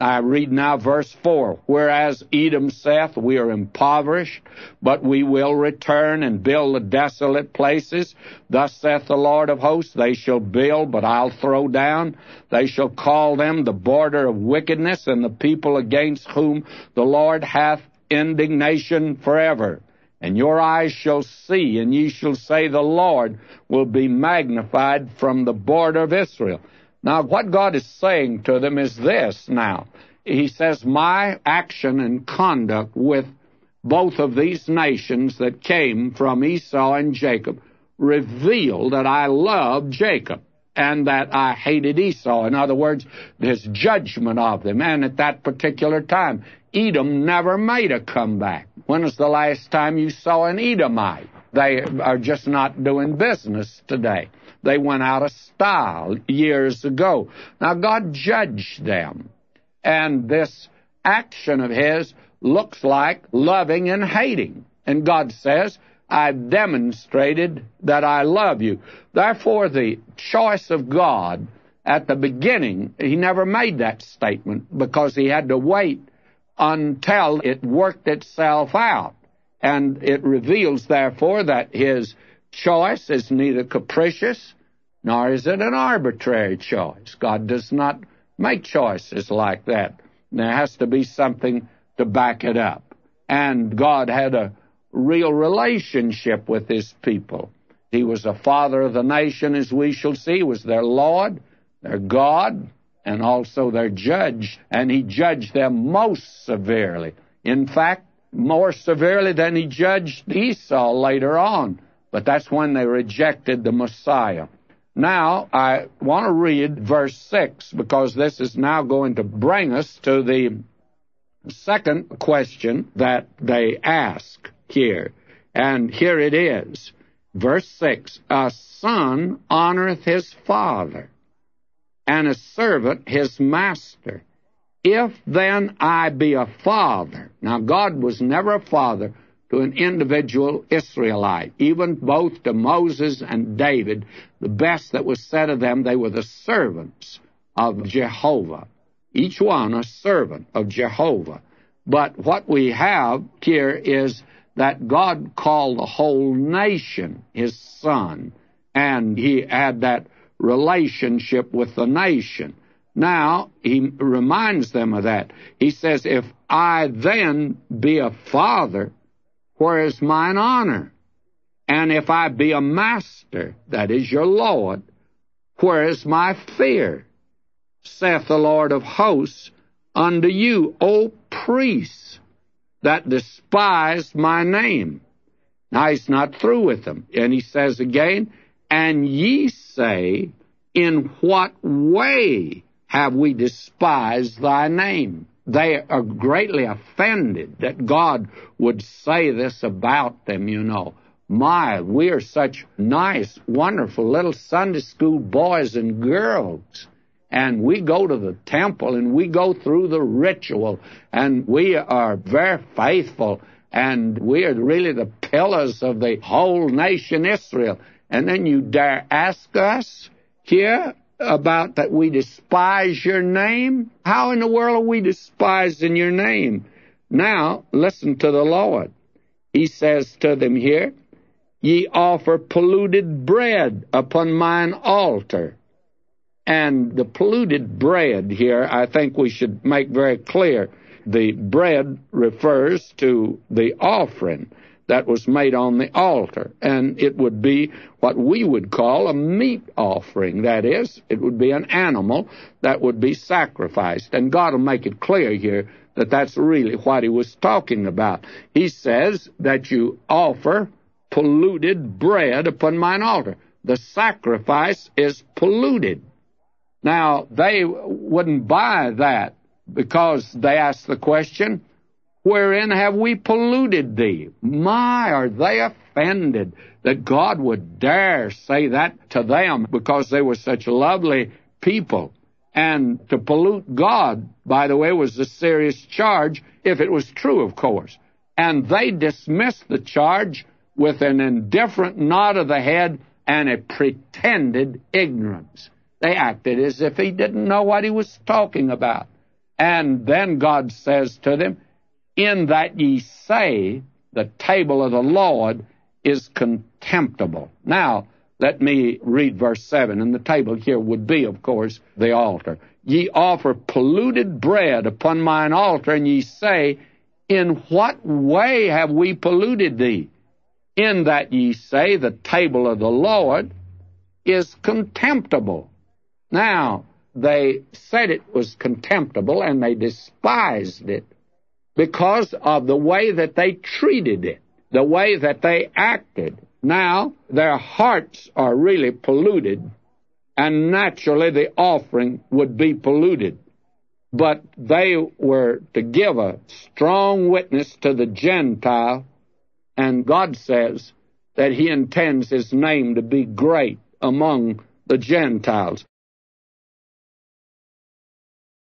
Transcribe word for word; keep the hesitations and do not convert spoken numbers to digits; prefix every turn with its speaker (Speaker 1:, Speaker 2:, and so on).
Speaker 1: I read now verse four. Whereas Edom saith, we are impoverished, but we will return and build the desolate places. Thus saith the Lord of hosts, they shall build, but I'll throw down. They shall call them the border of wickedness, and the people against whom the Lord hath indignation forever. And your eyes shall see, and ye shall say, the Lord will be magnified from the border of Israel. Now, what God is saying to them is this now. He says, my action and conduct with both of these nations that came from Esau and Jacob revealed that I loved Jacob and that I hated Esau. In other words, there's judgment of them. And at that particular time, Edom never made a comeback. When was the last time you saw an Edomite? They are just not doing business today. They went out of style years ago. Now, God judged them. And this action of his looks like loving and hating. And God says, I've demonstrated that I love you. Therefore, the choice of God at the beginning, he never made that statement because he had to wait until it worked itself out. And it reveals, therefore, that his choice is neither capricious nor is it an arbitrary choice. God does not make choices like that. There has to be something to back it up. And God had a real relationship with his people. He was a father of the nation, as we shall see. He was their Lord, their God, and also their judge. And he judged them most severely. In fact, more severely than he judged Esau later on. But that's when they rejected the Messiah. Now, I want to read verse six, because this is now going to bring us to the second question that they ask here. And here it is. Verse six, a son honoreth his father, and a servant his master. If then I be a father. Now, God was never a father to an individual Israelite. Even both to Moses and David, the best that was said of them, they were the servants of Jehovah. Each one a servant of Jehovah. But what we have here is that God called the whole nation his son, and he had that relationship with the nation. Now, he reminds them of that. He says, if I then be a father, where is mine honor? And if I be a master, that is your Lord, where is my fear? Saith the Lord of hosts unto you, O priests, that despise my name. Now, he's not through with them. And he says again, and ye say, in what way have we despised thy name? They are greatly offended that God would say this about them, you know. My, we are such nice, wonderful little Sunday school boys and girls. And we go to the temple and we go through the ritual and we are very faithful and we are really the pillars of the whole nation Israel. And then you dare ask us here about that we despise your name? How in the world are we despising your name? Now, listen to the Lord. He says to them here, ye offer polluted bread upon mine altar. And the polluted bread here, I think we should make very clear. The bread refers to the offering that was made on the altar. And it would be what we would call a meat offering. That is, it would be an animal that would be sacrificed. And God will make it clear here that that's really what he was talking about. He says that you offer polluted bread upon mine altar. The sacrifice is polluted. Now, they wouldn't buy that because they asked the question, wherein have we polluted thee? My, are they offended that God would dare say that to them because they were such lovely people. And to pollute God, by the way, was a serious charge, if it was true, of course. And they dismissed the charge with an indifferent nod of the head and a pretended ignorance. They acted as if he didn't know what he was talking about. And then God says to them, in that ye say, the table of the Lord is contemptible. Now, let me read verse seven, and the table here would be, of course, the altar. Ye offer polluted bread upon mine altar, and ye say, in what way have we polluted thee? In that ye say, the table of the Lord is contemptible. Now, they said it was contemptible, and they despised it because of the way that they treated it, the way that they acted. Now, their hearts are really polluted, and naturally the offering would be polluted. But they were to give a strong witness to the Gentile, and God says that He intends His name to be great among the Gentiles.